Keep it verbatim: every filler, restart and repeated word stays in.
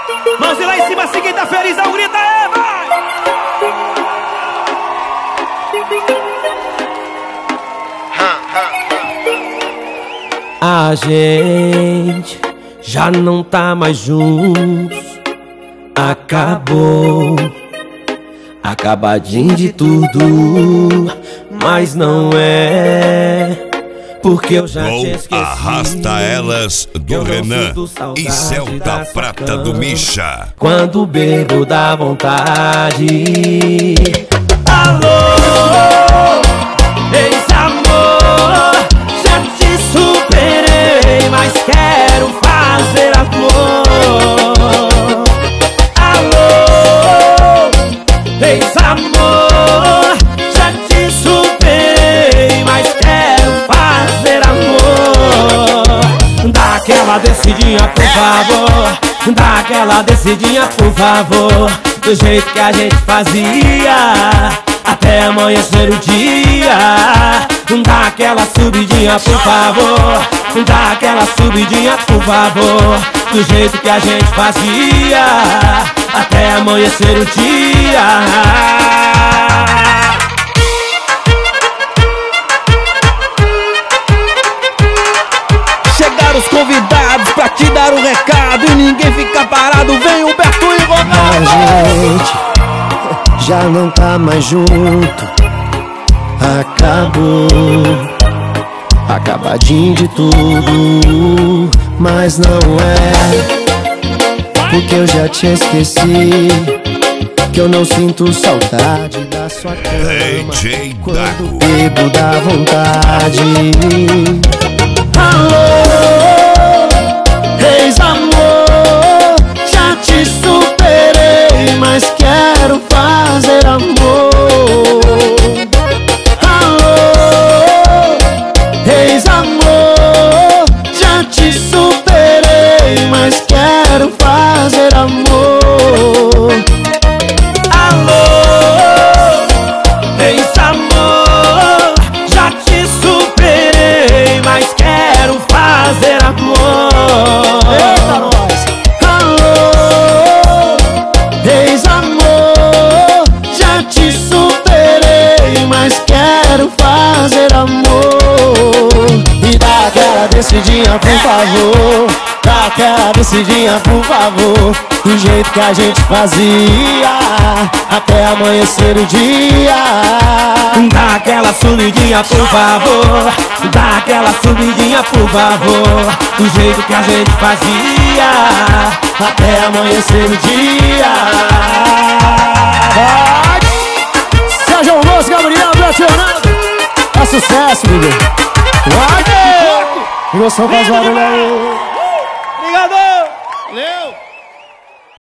Mãos lá em cima, se quem tá feliz, dá um grito aí, vai! A gente já não tá mais juntos. Acabou, acabadinho de tudo. Mas não é, porque eu já Gol te esqueci. Arrasta Elas do Renan e Celta Prata do Misha. Quando bebo dá vontade. Alô, ex-amor, já te superei, mas quero fazer amor. Alô, ex-amor, já te superei, mas quero fazer amor. Dá aquela descidinha, por favor. Dá aquela descidinha, por favor. Do jeito que a gente fazia, até amanhecer o dia. Dá aquela subidinha, por favor. Dá aquela subidinha, por favor. Do jeito que a gente fazia, até amanhecer o dia. Chegaram os convidados pra te dar um recado e ninguém fica parado, vem Humberto e Ronaldo. A gente já não tá mais junto. Acabou, acabadinho de tudo. Mas não é, porque eu já te esqueci. Que eu não sinto saudade da sua cama. D J Quando Dago. bebo dá vontade. Alô, ex-amor, já te superei, mas quero fazer amor. Alô, ex-amor, já te superei, mas quero fazer amor. Alô, ex-amor, já te superei, mas quero fazer amor. Eita, nós! Alô, ex-amor, já te superei, mas quero fazer amor. E dá aquela descidinha, por favor. Dá aquela descidinha, por favor. Do jeito que a gente fazia, até amanhecer o dia. Dá aquela subidinha, por favor. Dá aquela subidinha, por favor. Do jeito que a gente fazia, até amanhecer o dia. Vai! Sérgio Alonso, Gabriel, pressionando. É sucesso, bebê. Vai! Emoção faz barulho aí. Obrigado! Valeu!